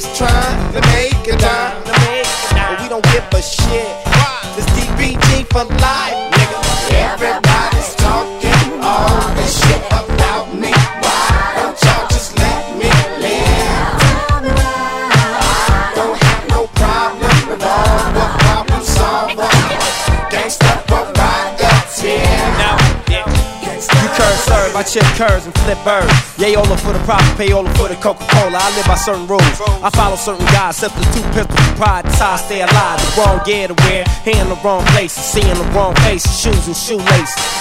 just trying to make a dime. But we don't give a shit. This DBG for life, nigga. Everybody's talking all this shit about me. Why don't y'all just let me live? I don't have no problem with all the problem solver. Gangsta prerogative. You curve serve, I chip curves and flip birds. Yayola for the profit, payola for the Coca-Cola. I live by certain rules, I follow certain guys. Except the two pistols for pride, that's how I stay alive. The wrong gear to wear, hand in the wrong places, seeing the wrong faces, shoes and shoelaces.